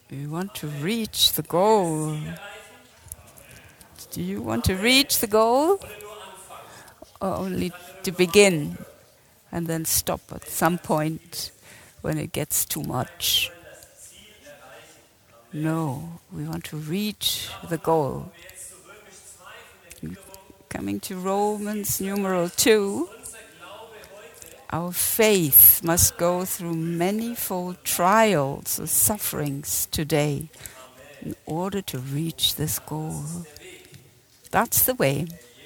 We want to reach the goal. Do you want to reach the goal? Or only to begin and then stop at some point when it gets too much? No, we want to reach the goal. Coming to Romans numeral 2, our faith must go through manifold trials or sufferings today in order to reach this goal. That's the way.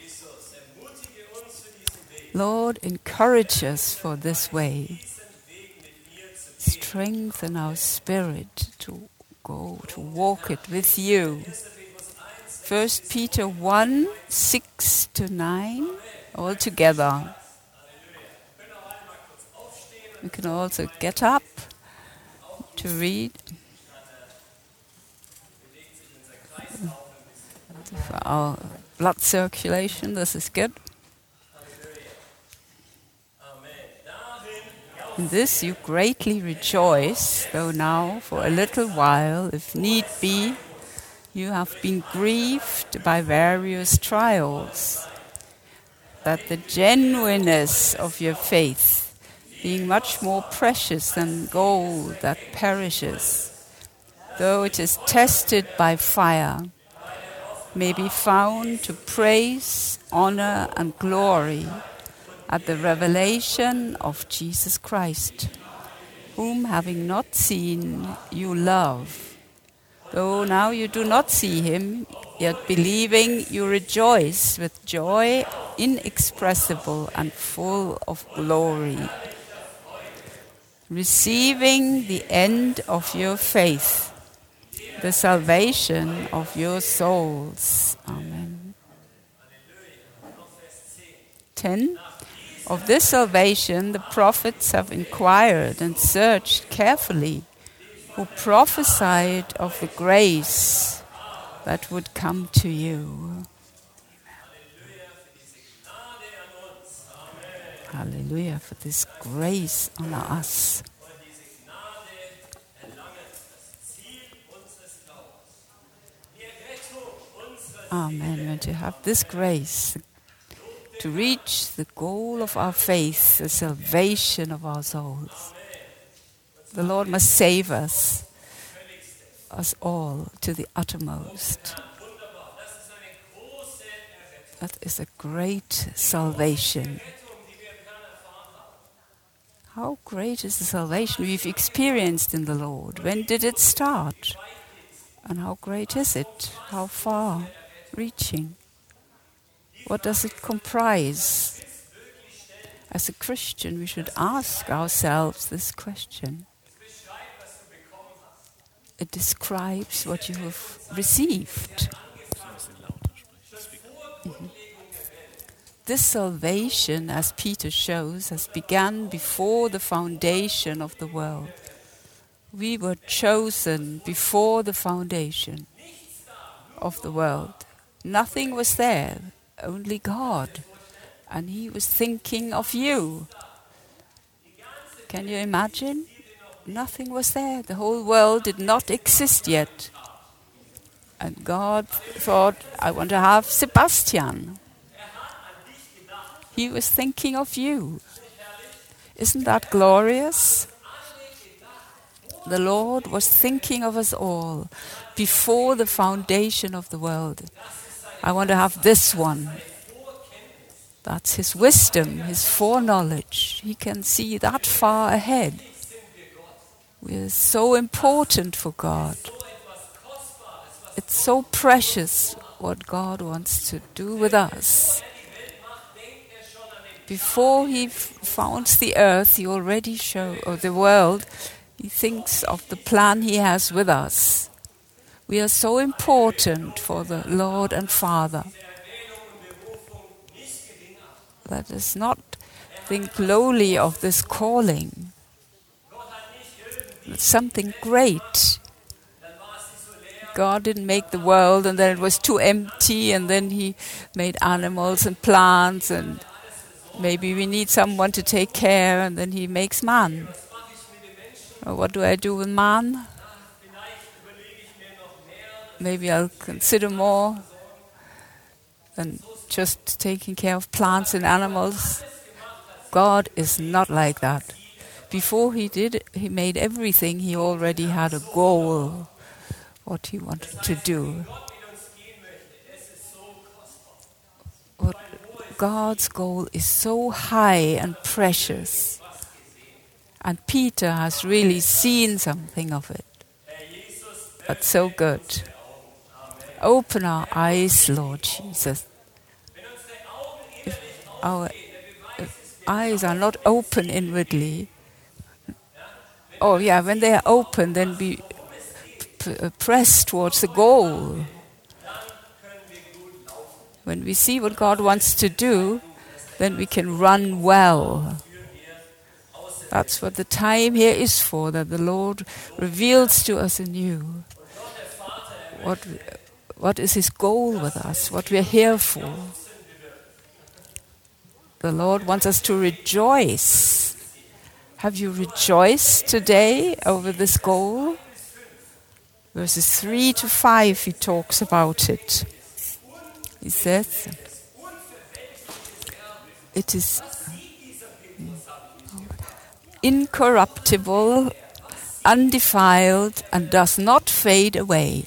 Lord, encourage us for this way. Strengthen our spirit to go, to walk it with you. 1 Peter 1, 6-9, all together. We can also get up to read. For our blood circulation, this is good. In this you greatly rejoice, though now for a little while, if need be, you have been grieved by various trials, that the genuineness of your faith, being much more precious than gold that perishes, though it is tested by fire, may be found to praise, honor, and glory at the revelation of Jesus Christ, whom having not seen, you love. Though now you do not see him, yet believing you rejoice with joy inexpressible and full of glory, receiving the end of your faith, the salvation of your souls. Amen. 10. Of this salvation the prophets have inquired and searched carefully, who prophesied of the grace that would come to you. Hallelujah for this grace on us. Amen. We want to have this grace to reach the goal of our faith, the salvation of our souls. The Lord must save us all to the uttermost. That is a great salvation. How great is the salvation we've experienced in the Lord? When did it start? And how great is it? How far reaching? What does it comprise? As a Christian, we should ask ourselves this question. It describes what you have received. This salvation, as Peter shows, has begun before the foundation of the world. We were chosen before the foundation of the world. Nothing was there, only God. And he was thinking of you. Can you imagine? Nothing was there. The whole world did not exist yet. And God thought, I want to have Sebastian. He was thinking of you. Isn't that glorious? The Lord was thinking of us all before the foundation of the world. I want to have this one. That's his wisdom, his foreknowledge. He can see that far ahead. We are so important for God. It's so precious what God wants to do with us. Before he founds the earth, he already or the world, he thinks of the plan he has with us. We are so important for the Lord and Father. Let us not think lowly of this calling. It's something great. God didn't make the world and then it was too empty and then he made animals and plants and maybe we need someone to take care and then he makes man. What do I do with man? maybe I'll consider more than just taking care of plants and animals. God is not like that. Before he made everything, he already had a goal, what he wanted to do. What God's goal is so high and precious. And Peter has really seen something of it. That's so good. Open our eyes, Lord Jesus. If our eyes are not open inwardly, when they are open, then we press towards the goal. When we see what God wants to do, then we can run well. That's what the time here is for, that the Lord reveals to us anew what is His goal with us, what we are here for. The Lord wants us to rejoice. Have you rejoiced today over this goal? Verses 3 to 5, he talks about it. He says, it is incorruptible, undefiled, and does not fade away.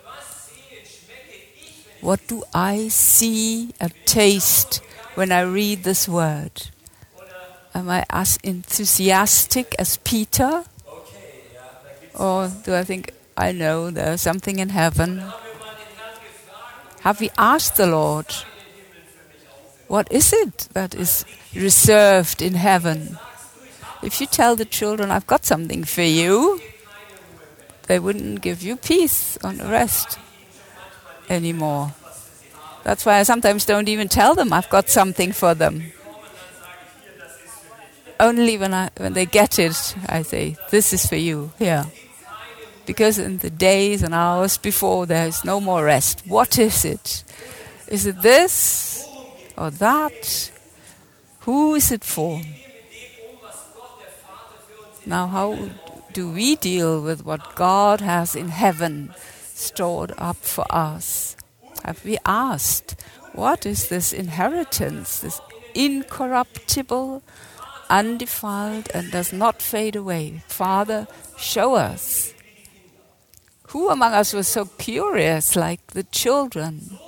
What do I see and taste when I read this word? Am I as enthusiastic as Peter? Or do I think, I know there's something in heaven? Have we asked the Lord, what is it that is reserved in heaven? If you tell the children, I've got something for you, they wouldn't give you peace on the rest anymore. That's why I sometimes don't even tell them I've got something for them. Only when they get it, I say, this is for you, here. Because in the days and hours before, there is no more rest. What is it? Is it this or that? Who is it for? Now, how do we deal with what God has in heaven stored up for us? Have we asked, what is this inheritance, this incorruptible, undefiled, and does not fade away? Father, show us. Who among us was so curious like the children?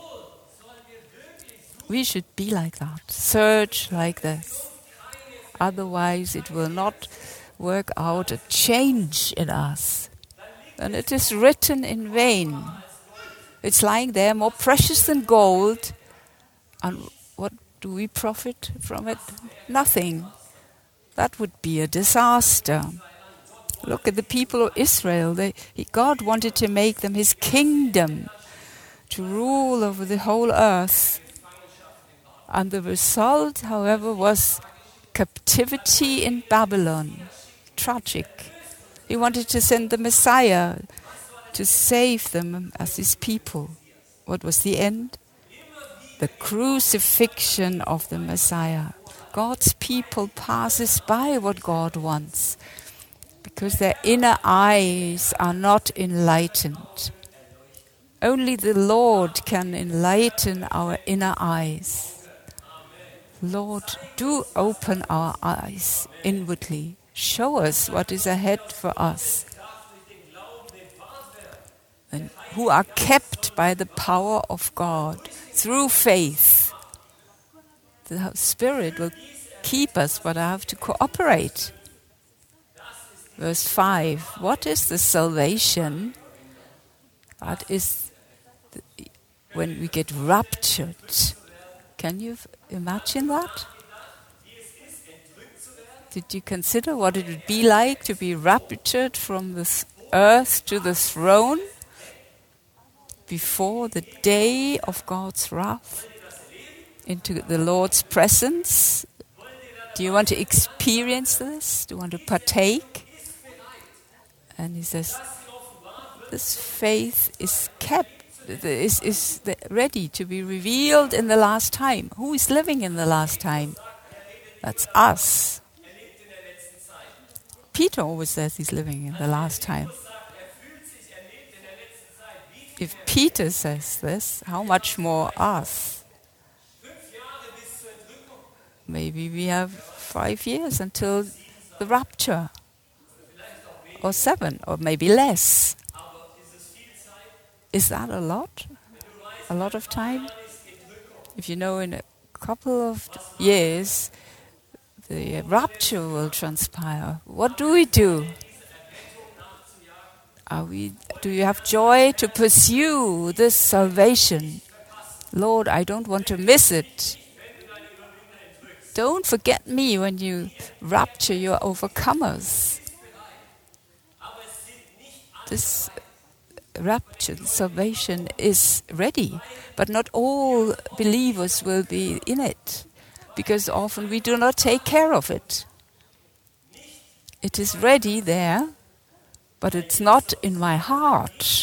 We should be like that, search like this. Otherwise it will not work out a change in us. And it is written in vain. It's lying there more precious than gold. And what do we profit from it? Nothing. That would be a disaster. Look at the people of Israel. God wanted to make them His kingdom, to rule over the whole earth. And the result, however, was captivity in Babylon. Tragic. He wanted to send the Messiah to save them as His people. What was the end? The crucifixion of the Messiah. God's people passes by what God wants, because their inner eyes are not enlightened. Only the Lord can enlighten our inner eyes. Lord, do open our eyes inwardly. Show us what is ahead for us. And who are kept by the power of God through faith. The Spirit will keep us, but I have to cooperate. Verse 5, what is the salvation? That is when we get raptured. Can you imagine that? Did you consider what it would be like to be raptured from this earth to the throne before the day of God's wrath into the Lord's presence? Do you want to experience this? Do you want to partake? And he says, this faith is kept, is ready to be revealed in the last time. Who is living in the last time? That's us. Peter always says he's living in the last time. If Peter says this, how much more us? Maybe we have 5 years until the rapture, or 7, or maybe less. Is that a lot? A lot of time? If you know in a couple of years the rapture will transpire, what do we do? Do you have joy to pursue this salvation? Lord, I don't want to miss it. Don't forget me when you rapture your overcomers. This rapture, salvation is ready, but not all believers will be in it, because often we do not take care of it. It is ready there, but it's not in my heart.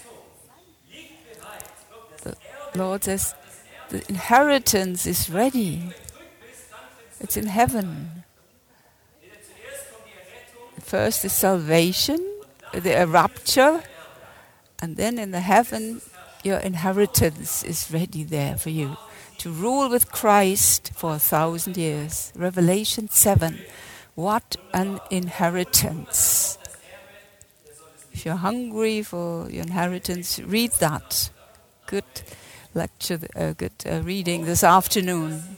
The Lord says the inheritance is ready. It's in heaven. First is salvation, the rapture, and then in the heaven your inheritance is ready there for you to rule with Christ for 1,000 years. Revelation 7. What an inheritance. If you're hungry for your inheritance, read that. Good lecture, good reading this afternoon.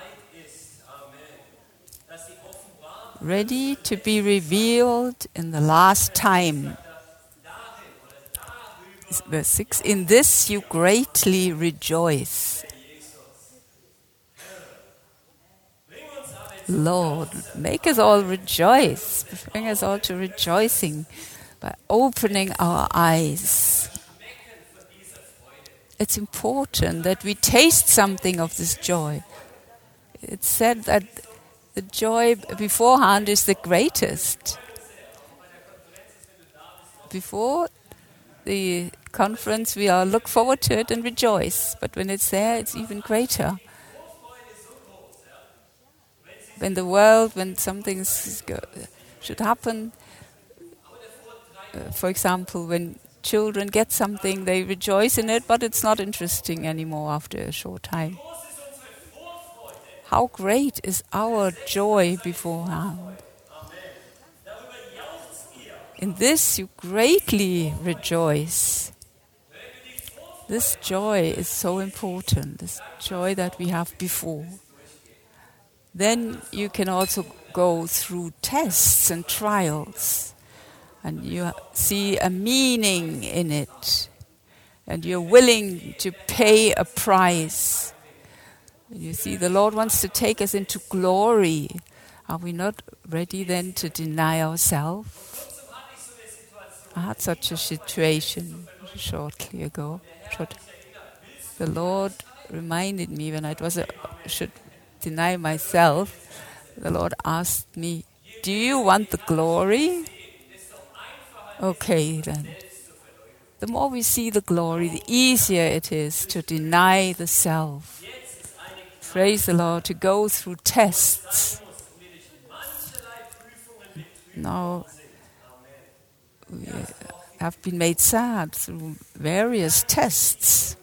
Ready to be revealed in the last time. Verse 6, in this you greatly rejoice. Lord, make us all rejoice. Bring us all to rejoicing by opening our eyes. It's important that we taste something of this joy. It's said that the joy beforehand is the greatest. Before the conference, we all look forward to it and rejoice. But when it's there, it's even greater. When the world, when something should happen, for example, when children get something, they rejoice in it, but it's not interesting anymore after a short time. How great is our joy beforehand. In this you greatly rejoice. This joy is so important, this joy that we have before. Then you can also go through tests and trials, and you see a meaning in it, and you're willing to pay a price. You see, the Lord wants to take us into glory. Are we not ready then to deny ourselves? I had such a situation shortly ago. The Lord reminded me when I should deny myself. The Lord asked me, do you want the glory? Okay, then. The more we see the glory, the easier it is to deny the self. Praise the Lord, to go through tests. Now, we have been made sad through various tests.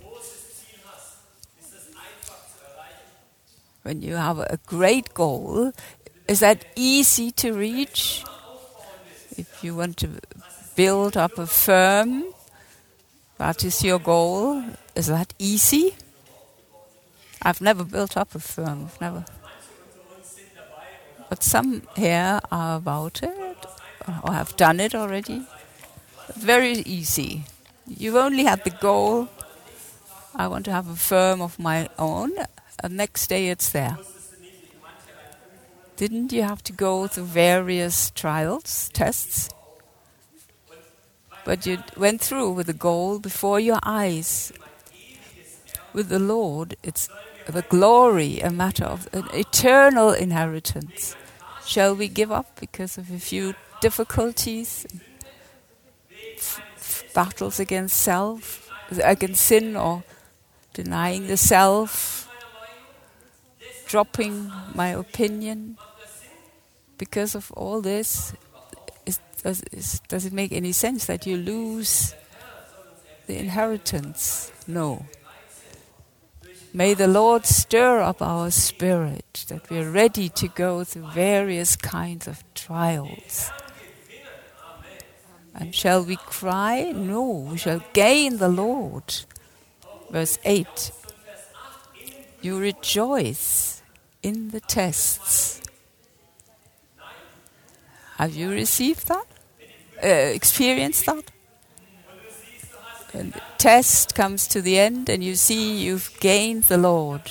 When you have a great goal, is that easy to reach? If you want to build up a firm, that is your goal. Is that easy? I've never built up a firm, never. But some here are about it, or have done it already. Very easy. You only had the goal, I want to have a firm of my own, and next day it's there. Didn't you have to go through various trials, tests? But you went through with the goal before your eyes. With the Lord, it's the glory, a matter of an eternal inheritance. Shall we give up because of a few difficulties, battles against self, against sin, or denying the self, dropping my opinion? Because of all this, does it make any sense that you lose the inheritance. No. May the Lord stir up our spirit, that we are ready to go through various kinds of trials. And shall we cry? No, we shall gain the Lord. Verse 8. You rejoice in the tests. Have you received that? Experienced that? And the test comes to the end and you see you've gained the Lord.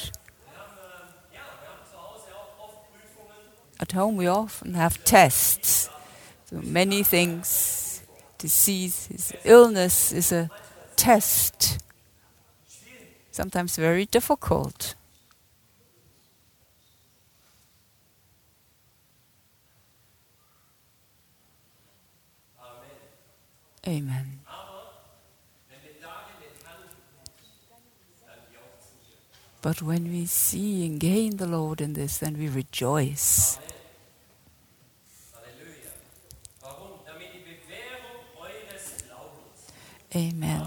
At home we often have tests. So many things, disease, illness is a test. Sometimes very difficult. Amen. But when we see and gain the Lord in this, then we rejoice. Amen.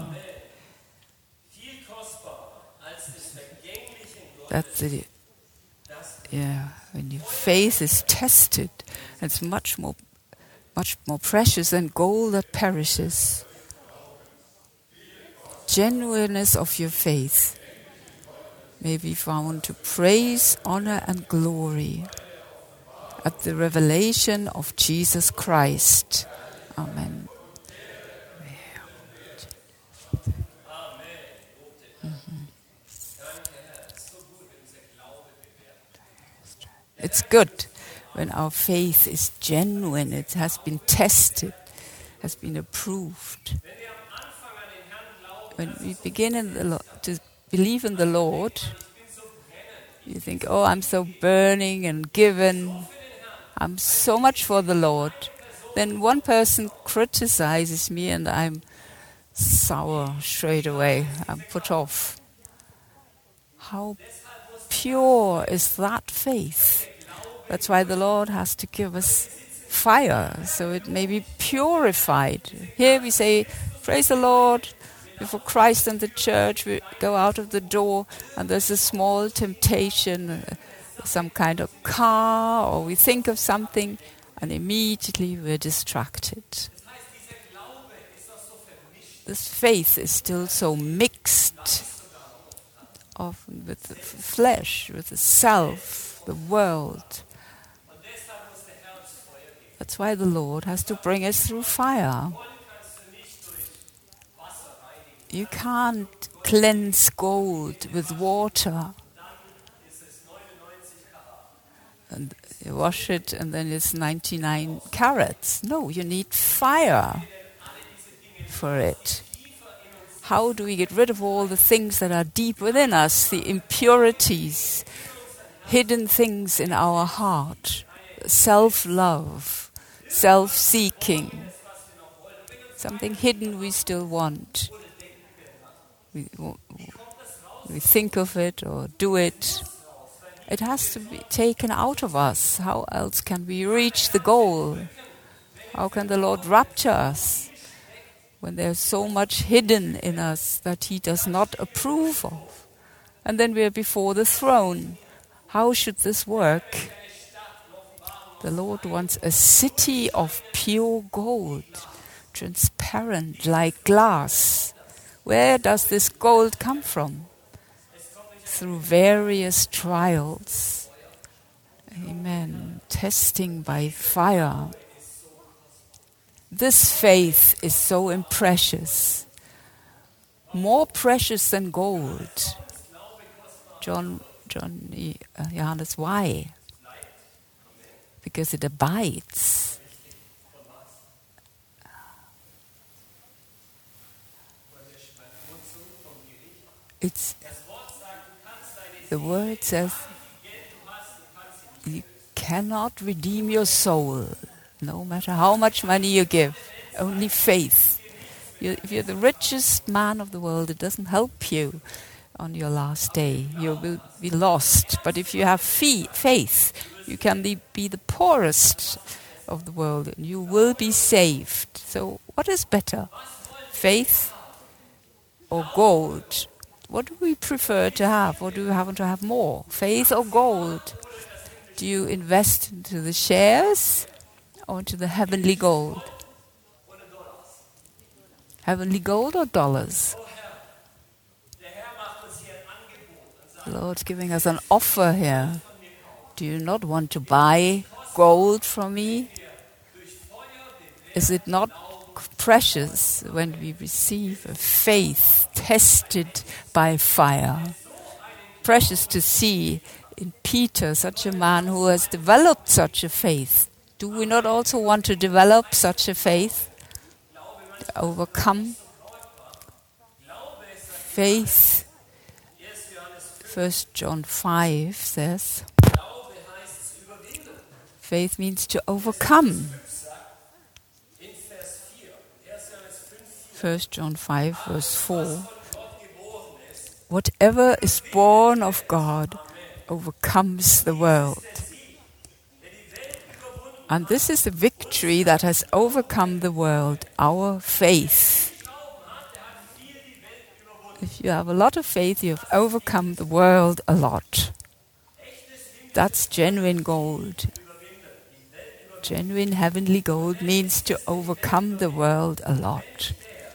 That's it. Yeah, when your faith is tested, it's much more precious than gold that perishes. Genuineness of your faith may be found to praise, honor, and glory at the revelation of Jesus Christ. Amen. It's good when our faith is genuine, it has been tested, has been approved. When we begin to believe in the Lord, you think, oh, I'm so burning and given, I'm so much for the Lord. Then one person criticizes me and I'm sour straight away, I'm put off. How pure is that faith? That's why the Lord has to give us fire, so it may be purified. Here we say, praise the Lord, before Christ and the church, we go out of the door and there's a small temptation, some kind of car, or we think of something and immediately we're distracted. This faith is still so mixed often with the flesh, with the self, the world. That's why the Lord has to bring us through fire. You can't cleanse gold with water and you wash it and then it's 99 carats. No, you need fire for it. How do we get rid of all the things that are deep within us, the impurities, hidden things in our heart, self-love, self-seeking, something hidden we still want. We think of it or do it. It has to be taken out of us. How else can we reach the goal? How can the Lord rapture us when there's so much hidden in us that He does not approve of? And then we are before the throne. How should this work? The Lord wants a city of pure gold, transparent like glass. Where does this gold come from? Through various trials. Amen. Testing by fire. This faith is so precious. More precious than gold. Johannes, why? Because it abides. The word says you cannot redeem your soul, no matter how much money you give. Only faith. If you're the richest man of the world, it doesn't help you on your last day. You will be lost. But if you have faith, you can be the poorest of the world, and you will be saved. So what is better? Faith or gold? What do we prefer to have? What do we want to have more? Faith or gold? Do you invest into the shares or into the heavenly gold? Heavenly gold or dollars? The Lord's giving us an offer here. Do you not want to buy gold from me? Is it not precious when we receive a faith tested by fire? Precious to see in Peter such a man who has developed such a faith. Do we not also want to develop such a faith? To overcome faith. 1 John 5 says, faith means to overcome. 1 John 5 verse 4. Whatever is born of God overcomes the world. And this is the victory that has overcome the world, our faith. If you have a lot of faith, you have overcome the world a lot. That's genuine gold. Genuine heavenly gold means to overcome the world a lot.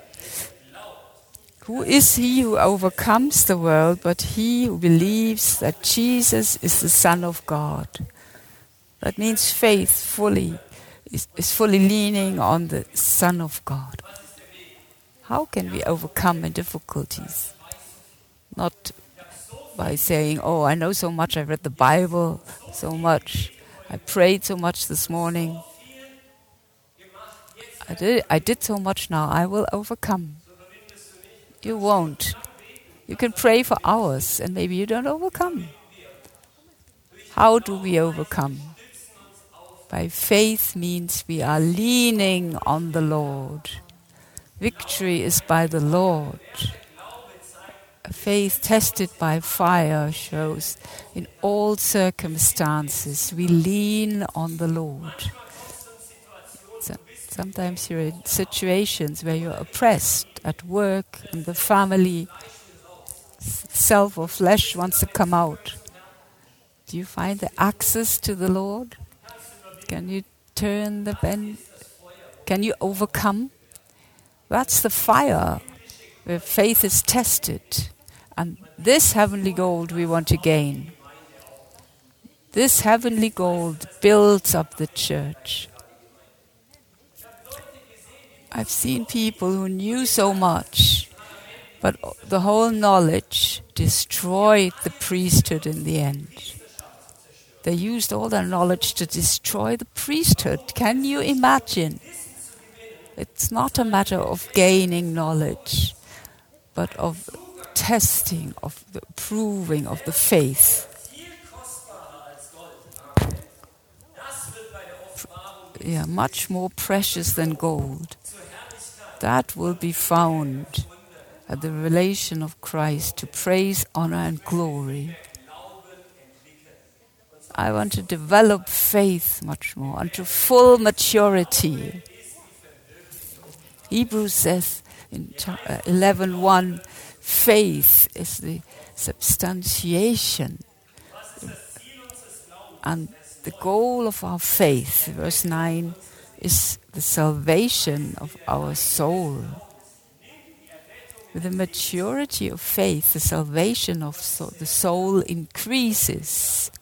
Who is he who overcomes the world but he who believes that Jesus is the Son of God? That means faith is fully leaning on the Son of God. How can we overcome in difficulties? Not by saying, oh, I know so much, I read the Bible so much, I prayed so much this morning. I did so much now, I will overcome. You won't. You can pray for hours and maybe you don't overcome. How do we overcome? By faith means we are leaning on the Lord. Victory is by the Lord. A faith tested by fire shows in all circumstances we lean on the Lord. Sometimes you're in situations where you're oppressed at work, in the family, self or flesh wants to come out. Do you find the access to the Lord? Can you turn the bend? Can you overcome? That's the fire where faith is tested. And this heavenly gold we want to gain. This heavenly gold builds up the church. I've seen people who knew so much, but the whole knowledge destroyed the priesthood in the end. They used all their knowledge to destroy the priesthood. Can you imagine? It's not a matter of gaining knowledge, but of testing, of the proving of the faith. Yeah, much more precious than gold. That will be found at the relation of Christ to praise, honor, and glory. I want to develop faith much more unto full maturity. Hebrews says in 11:1, faith is the substantiation and the goal of our faith. Verse 9 is the salvation of our soul. With the maturity of faith, the salvation of the soul increases.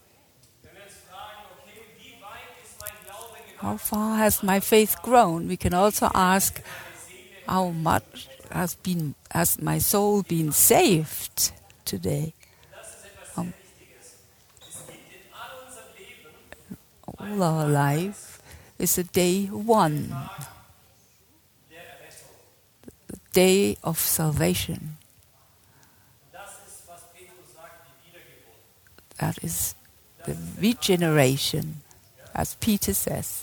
How far has my faith grown? We can also ask, how much has my soul been saved today? All our life is a day one, the day of salvation. That is the regeneration, as Peter says.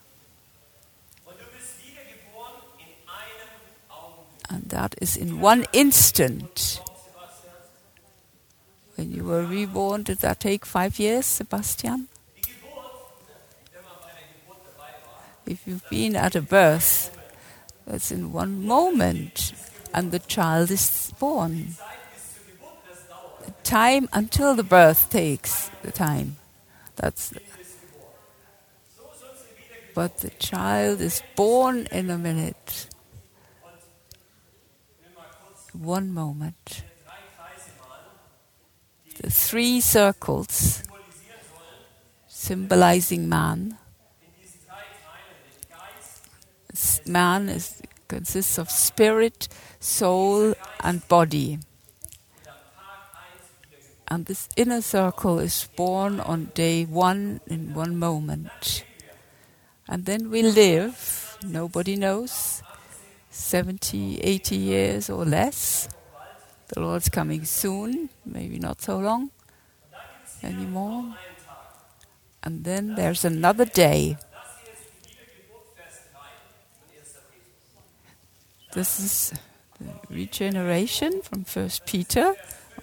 And that is in one instant. When you were reborn, did that take 5 years, Sebastian? If you've been at a birth, that's in one moment. and the child is born. The time until the birth takes the time. But the child is born in a minute. 1 moment. The 3 circles symbolizing man. Man consists of spirit, soul, and body. And this inner circle is born on day 1 in 1 moment. And then we live, nobody knows, 70, 80 years or less. The Lord's coming soon, maybe not so long anymore. And then there's another day. This is the regeneration from 1 Peter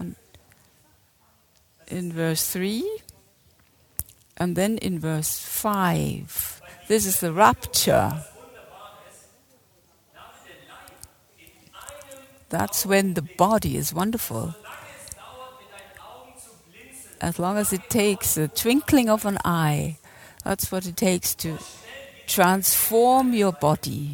in verse 3. And then in verse 5. This is the rapture. That's when the body is wonderful. As long as it takes the twinkling of an eye, that's what it takes to transform your body.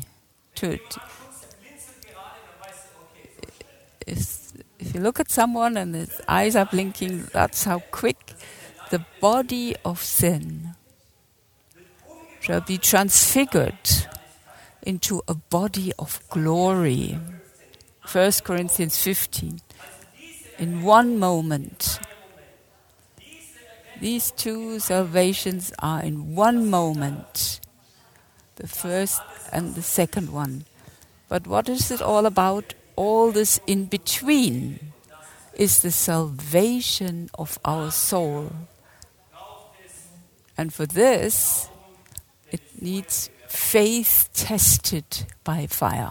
If you look at someone and his eyes are blinking, that's how quick the body of sin shall be transfigured into a body of glory. 1 Corinthians 15. In 1 moment. These 2 salvations are in 1 moment. The first and the second one. But what is it all about? All this in between is the salvation of our soul. And for this, it needs faith tested by fire.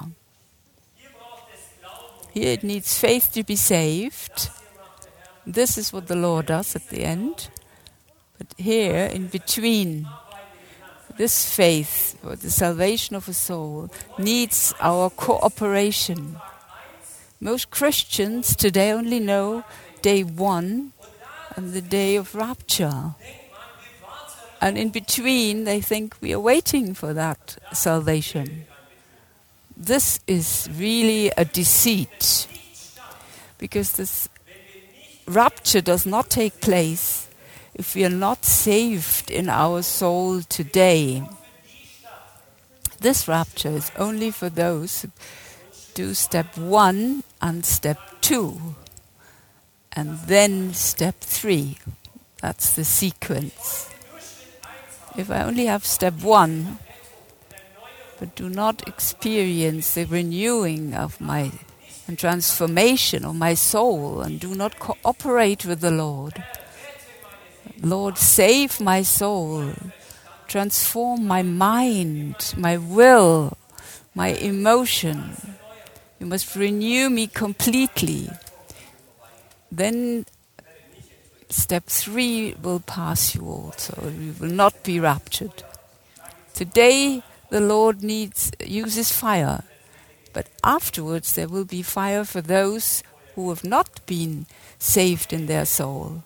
Here it needs faith to be saved. This is what the Lord does at the end. But here, in between, this faith, or the salvation of a soul, needs our cooperation. Most Christians today only know day 1 and the day of rapture. And in between, they think we are waiting for that salvation. This is really a deceit, because this rapture does not take place if we are not saved in our soul today. This rapture is only for those who do step 1 and step 2, and then step 3. That's the sequence. If I only have step 1, but do not experience the renewing of and transformation of my soul, and do not cooperate with the Lord. Lord, save my soul, transform my mind, my will, my emotion. You must renew me completely. Then step 3 will pass you also. You will not be raptured. Today, the Lord uses fire, but afterwards there will be fire for those who have not been saved in their soul.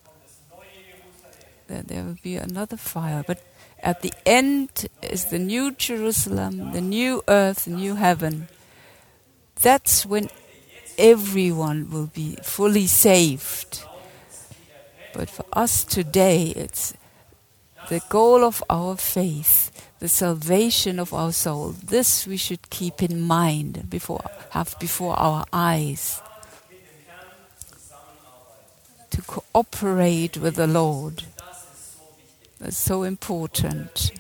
There will be another fire, but at the end is the new Jerusalem, the new earth, the new heaven. That's when everyone will be fully saved. But for us today, it's the goal of our faith, the salvation of our soul. This we should keep in mind, have before our eyes. To cooperate with the Lord. That's so important.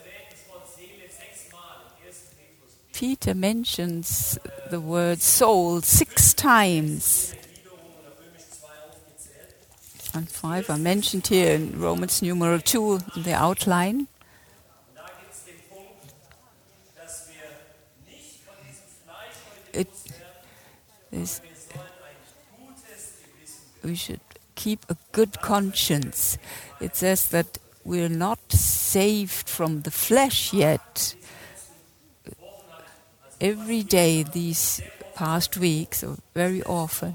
Peter mentions the word soul 6 times. And 5 are mentioned here in Romans numeral 2 in the outline. We should keep a good conscience. It says that we're not saved from the flesh yet. Every day these past weeks, or very often,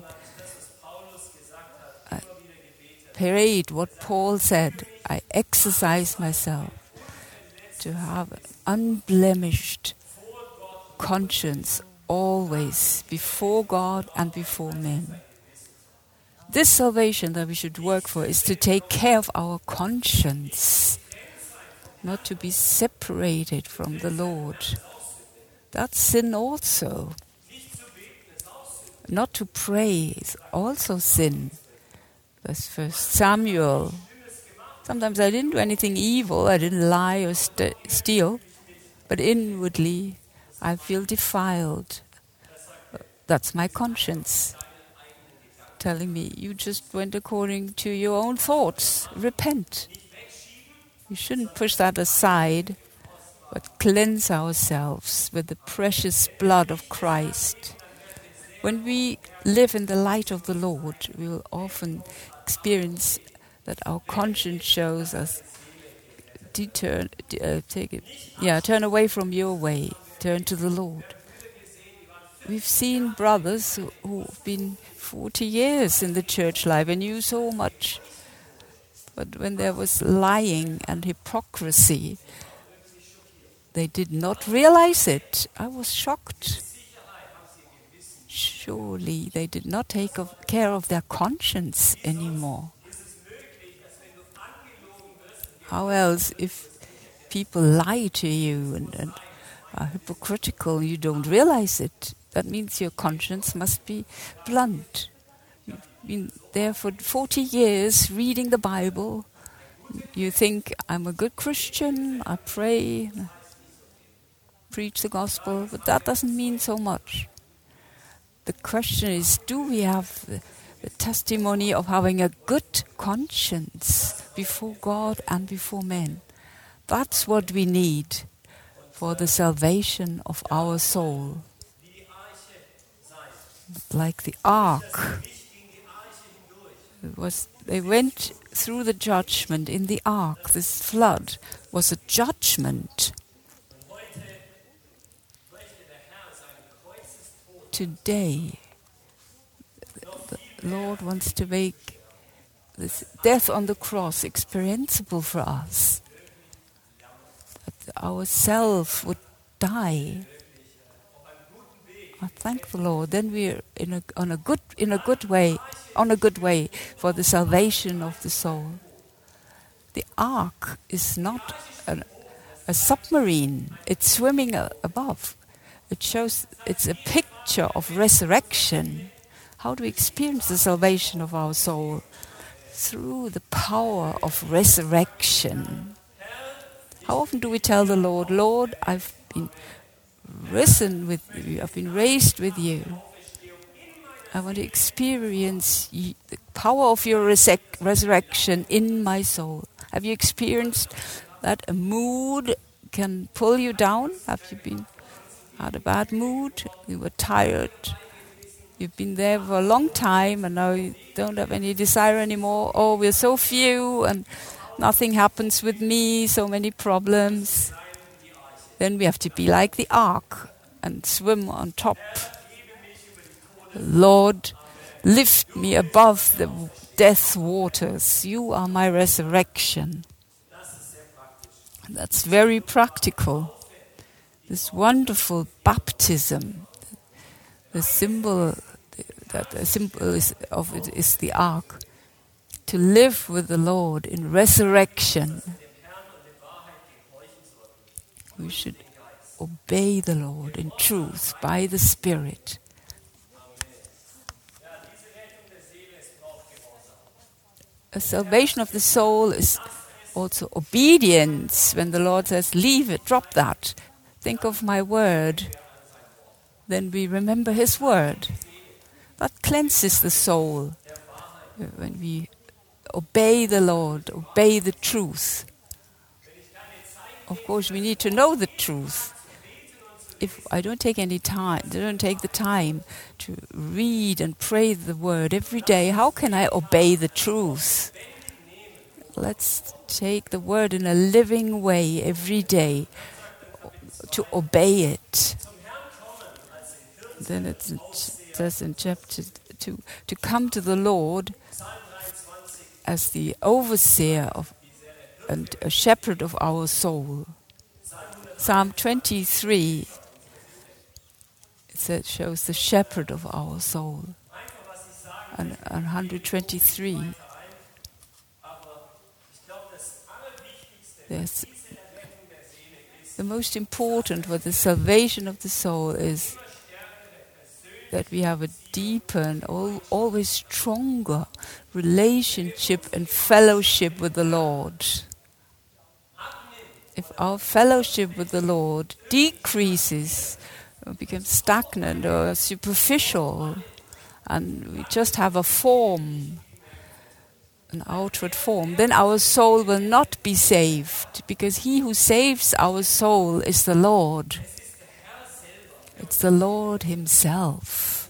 I prayed what Paul said. I exercise myself to have an unblemished conscience always before God and before men. This salvation that we should work for is to take care of our conscience, not to be separated from the Lord. That's sin also. Not to pray is also sin. That's 1 Samuel. Sometimes I didn't do anything evil, I didn't lie or steal, but inwardly I feel defiled. That's my conscience telling me, you just went according to your own thoughts. Repent. We shouldn't push that aside, but cleanse ourselves with the precious blood of Christ. When we live in the light of the Lord, we will often experience that our conscience shows us, turn away from your way, turn to the Lord. We've seen brothers who've been 40 years in the church life and knew so much. But when there was lying and hypocrisy, they did not realize it. I was shocked. Surely they did not take care of their conscience anymore. How else, if people lie to you and are hypocritical, you don't realize it? That means your conscience must be blunt. You've been there for 40 years reading the Bible. You think, I'm a good Christian, I pray, preach the gospel, but that doesn't mean so much. The question is, do we have the testimony of having a good conscience before God and before men? That's what we need for the salvation of our soul. Like the ark. They went through the judgment in the ark. This flood was a judgment. Today, the Lord wants to make this death on the cross experienceable for us. That our self would die. I thank the Lord. Then we're on a good way for the salvation of the soul. The ark is not a submarine. It's swimming above. It shows. It's a picture of resurrection. How do we experience the salvation of our soul? Through the power of resurrection. How often do we tell the Lord, Lord, I've been risen with you, I've been raised with you. I want to experience the power of your resurrection in my soul. Have you experienced that a mood can pull you down? Have you had a bad mood? You were tired. You've been there for a long time and now you don't have any desire anymore. Oh, we're so few and nothing happens with me, so many problems. Then we have to be like the ark and swim on top. Lord, lift me above the death waters. You are my resurrection. That's very practical. This wonderful baptism, the symbol of it is the ark. To live with the Lord in resurrection. We should obey the Lord in truth by the Spirit. A salvation of the soul is also obedience. When the Lord says, leave it, drop that, think of my word, then we remember his word. That cleanses the soul. When we obey the Lord, obey the truth. Of course, we need to know the truth. If I don't take the time to read and pray the word every day, how can I obey the truth? Let's take the word in a living way every day to obey it. Then it says in chapter 2, to come to the Lord as the overseer of and a shepherd of our soul. Psalm 23 shows the shepherd of our soul. And 123, there's the most important for the salvation of the soul is that we have a deeper and always stronger relationship and fellowship with the Lord. If our fellowship with the Lord decreases, or becomes stagnant or superficial, and we just have a form, an outward form, then our soul will not be saved, because he who saves our soul is the Lord. It's the Lord himself.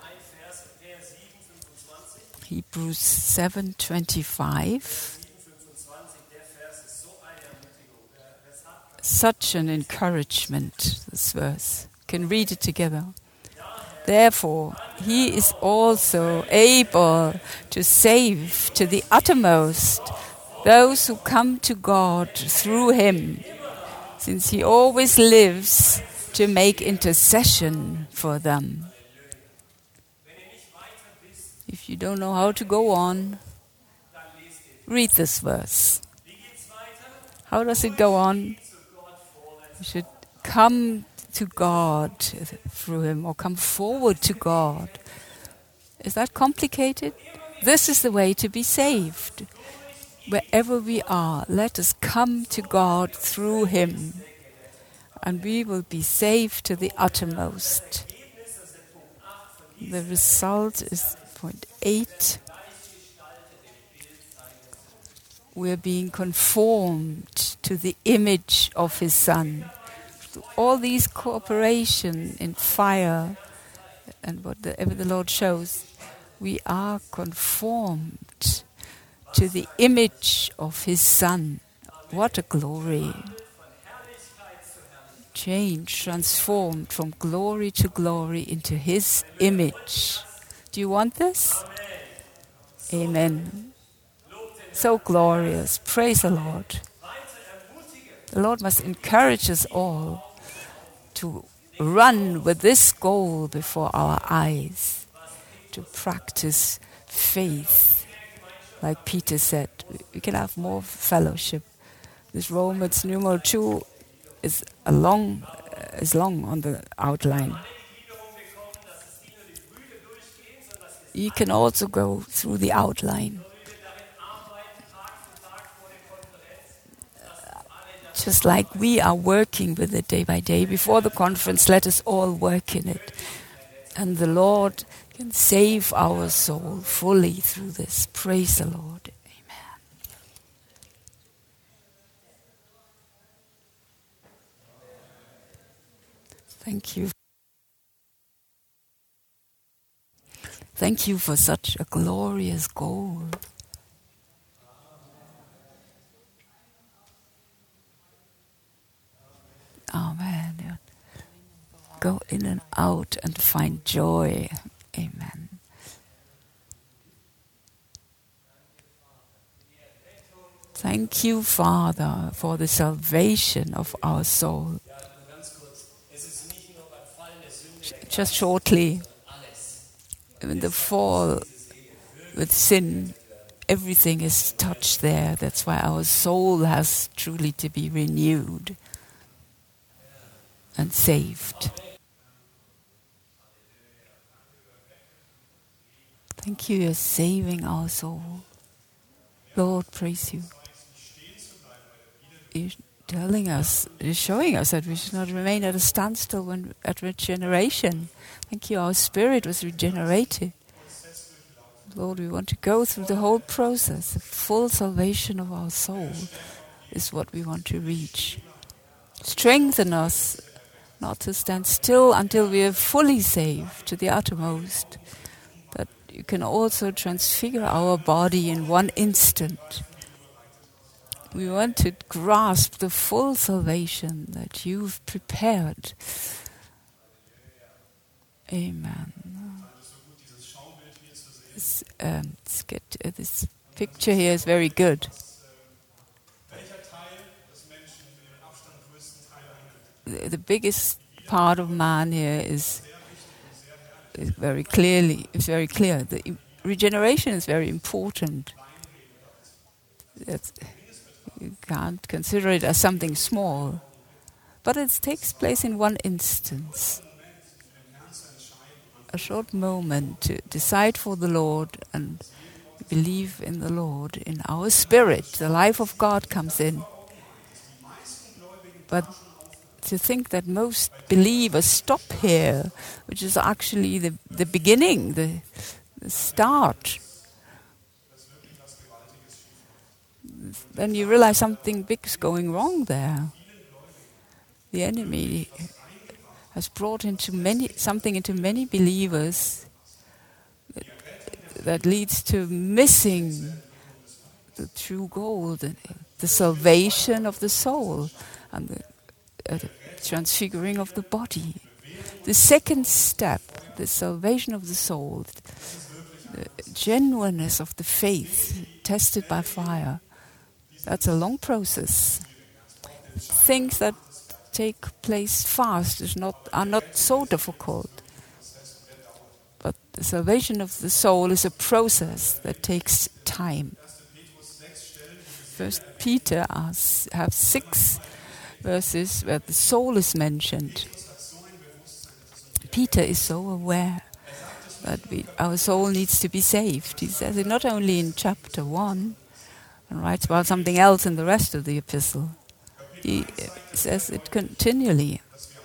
Hebrews 7:25. Such an encouragement, this verse. You can read it together. Therefore, he is also able to save to the uttermost those who come to God through him, since he always lives to make intercession for them. If you don't know how to go on, read this verse. How does it go on? You should come to God through him, or come forward to God. Is that complicated? This is the way to be saved. Wherever we are, let us come to God through him, and we will be saved to the uttermost. The result is point 8. We're being conformed to the image of his Son. All these cooperation in fire and whatever the Lord shows, we are conformed to the image of his Son. What a glory. Change, transformed from glory to glory into his image. Do you want this? Amen. So glorious. Praise the Lord. The Lord must encourage us all to run with this goal before our eyes, to practice faith. Like Peter said, we can have more fellowship. This Romans numeral 2 is long on the outline. You can also go through the outline. Just like we are working with it day by day. Before the conference, let us all work in it. And the Lord can save our soul fully through this. Praise the Lord. Amen. Thank you. Thank you for such a glorious goal. Amen. Go in and out and find joy. Amen. Thank you, Father, for the salvation of our soul. Just shortly, in the fall with sin, everything is touched there. That's why our soul has truly to be renewed and saved. Thank you, you're saving our soul. Lord, praise you. You're telling us, you're showing us that we should not remain at a standstill when at regeneration. Thank you, our spirit was regenerated. Lord, we want to go through the whole process. The full salvation of our soul is what we want to reach. Strengthen us not to stand still until we are fully saved to the uttermost. That you can also transfigure our body in one instant. We want to grasp the full salvation that you've prepared. Amen. This picture here is very good. The biggest part of man here is very clear. The regeneration is very important. You can't consider it as something small, but it takes place in one instance. A short moment to decide for the Lord and believe in the Lord. In our spirit, the life of God comes in. But to think that most believers stop here, which is actually the beginning, the start, then you realize something big is going wrong there. The enemy has brought something into many believers that leads to missing the true goal, the salvation of the soul and the transfiguring of the body. The second step, the salvation of the soul, the genuineness of the faith tested by fire, that's a long process. Things that take place fast are not so difficult. But the salvation of the soul is a process that takes time. First Peter has 6 verses where the soul is mentioned. Peter is so aware that our soul needs to be saved. He says it not only in chapter 1 and writes about something else in the rest of the epistle. He says it continually.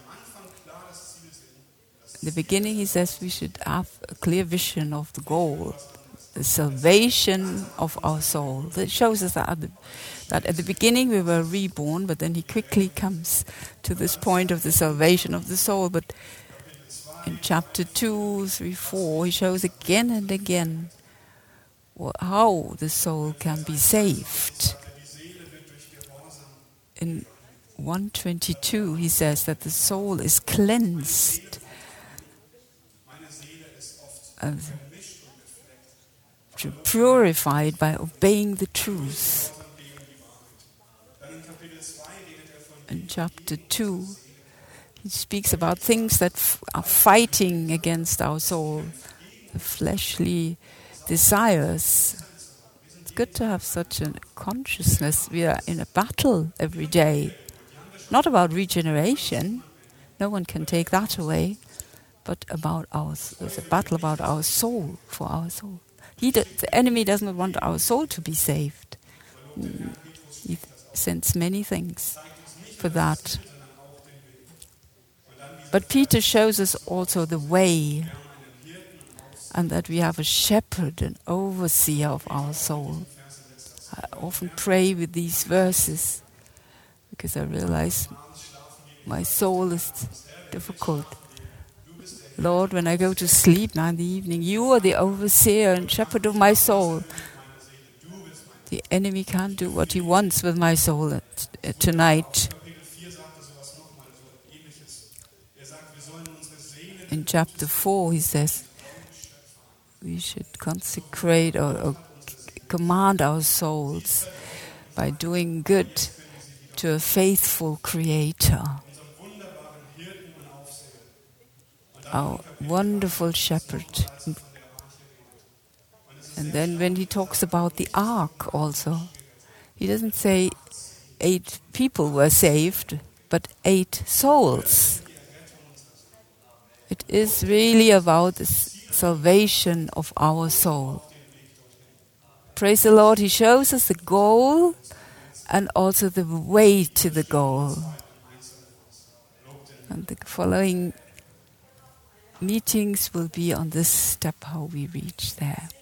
In the beginning he says we should have a clear vision of the goal, the salvation of our soul. That shows us that at the beginning we were reborn, but then he quickly comes to this point of the salvation of the soul. But in chapter 2, 3, 4, he shows again and again how the soul can be saved. In 1:22 he says that the soul is cleansed and purified by obeying the truth. In chapter 2 he speaks about things that are fighting against our soul, the fleshly desires. It's good to have such a consciousness. We are in a battle every day. Not about regeneration, no one can take that away, but there's a battle about our soul, for our soul. The enemy does not want our soul to be saved. He sends many things for that. But Peter shows us also the way, and that we have a shepherd, an overseer of our soul. I often pray with these verses, because I realize my soul is difficult. Lord, when I go to sleep now in the evening, you are the overseer and shepherd of my soul. The enemy can't do what he wants with my soul tonight. In chapter 4 he says we should consecrate or command our souls by doing good to a faithful Creator, our wonderful shepherd. And then when he talks about the ark also, he doesn't say 8 people were saved, but 8 souls. It is really about the salvation of our soul. Praise the Lord, he shows us the goal and also the way to the goal. And the following meetings will be on this step, how we reach there.